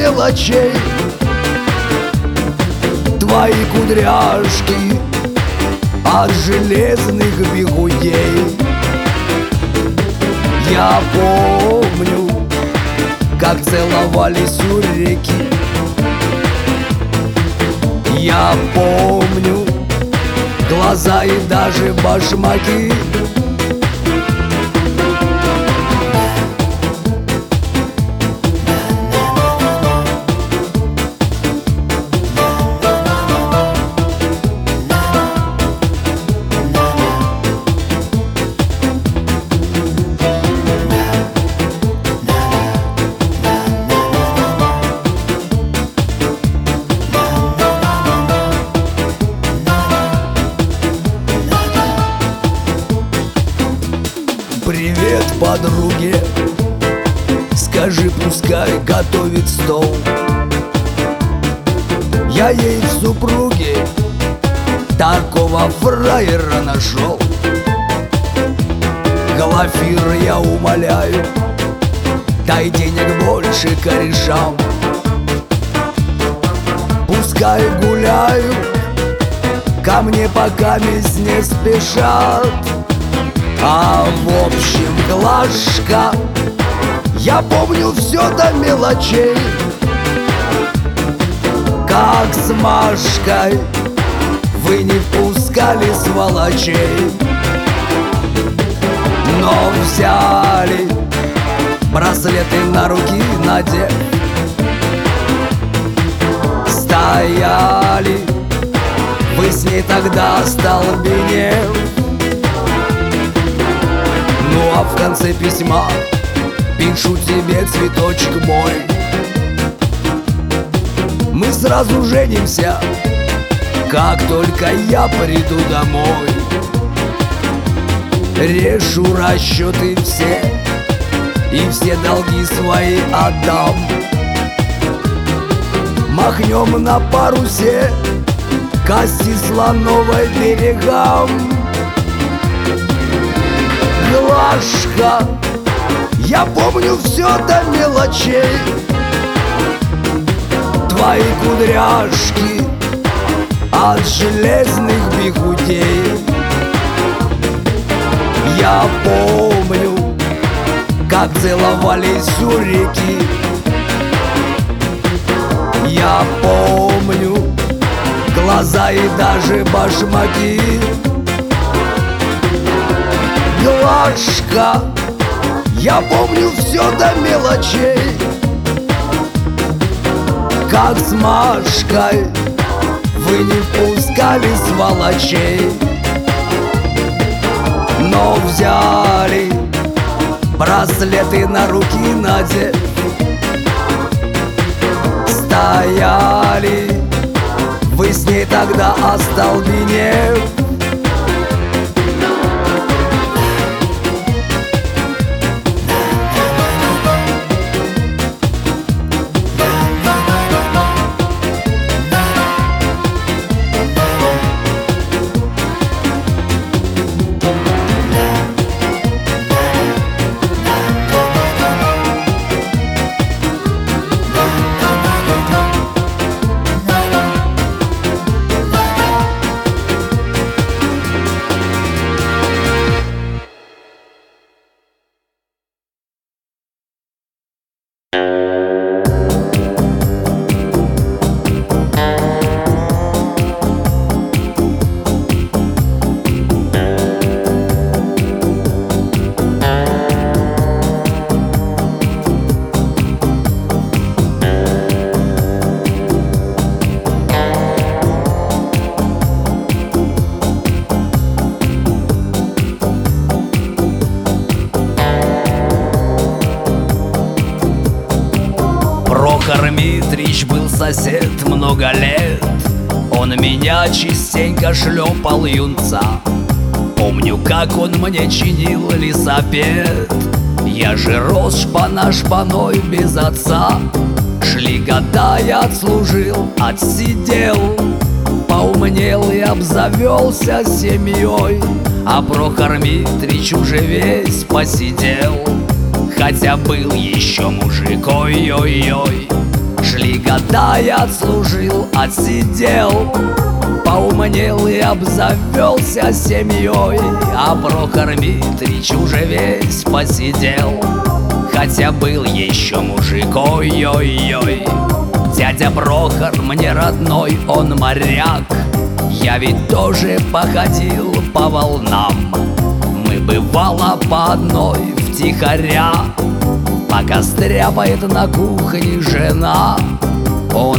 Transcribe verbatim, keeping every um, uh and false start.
мелочей. Твои кудряшки от железных бегудей. Я помню, как целовались у реки. Я помню глаза и даже башмаки. Привет, подруге, скажи, пускай готовит стол. Я ей в супруге такого фраера нашел. Глафира, я умоляю, дай денег больше корешам. Пускай гуляют, ко мне пока месть не спешат. А в общем, Глашка, я помню все до мелочей. Как с Машкой вы не впускали сволочей, но взяли браслеты на руки надев. Стояли вы с ней тогда остолбенев. Ну а в конце письма пишу тебе, цветочек мой, мы сразу женимся, как только я приду домой. Решу расчеты все и все долги свои отдам. Махнем на парусе к Асти Слоновой берегам. Глашка, я помню все до мелочей. Твои кудряшки от железных бегудей. Я помню, как целовались у реки. Я помню глаза и даже башмаки. Глашка, я помню все до мелочей. Как с Машкой вы не впускали сволочей, но взяли браслеты на руки надев. Стояли вы с ней тогда остолбенев. Прохор Митрич был сосед много лет. Он меня частенько шлепал юнца. Помню, как он мне чинил лесопед. Я же рос шпана-шпаной без отца. Шли года, я отслужил, отсидел, поумнел и обзавелся семьей. А Прохор Митрич уже весь посидел, хотя был еще мужик, ой-ой-ой. Шли Когда я отслужил, отсидел, поумнел и обзавелся семьей, а Прохор Митрич уже весь посидел, хотя был еще мужик, ой-ой-ой. Дядя Прохор мне родной, он моряк, я ведь тоже походил по волнам. Мы бывало по одной втихаря, пока стряпает на кухне жена. Он